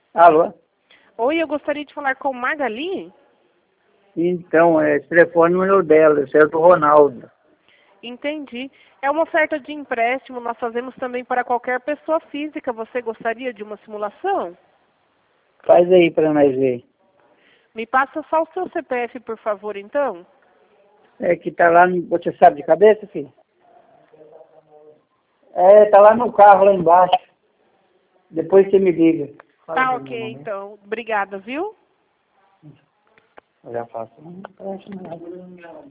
Alô? Oi, eu gostaria de falar com Magali. Então, esse telefone não é o dela, esse é do Ronaldo. Entendi. É uma oferta de empréstimo, nós fazemos também para qualquer pessoa física. Você gostaria de uma simulação? Faz aí pra nós ver. Me passa só o seu CPF, por favor, então. É que tá lá, você sabe de cabeça, filho? É, tá lá no carro, lá embaixo. Depois você me liga. Tá ok, então. Obrigada, viu? Eu já faço. Não presta nada.